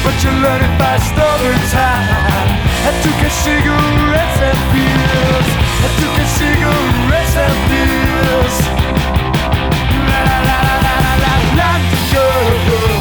but you learn it fast over time. I took a cigarettes and pills. I took a cigarettes and pills. La la la la la la la la.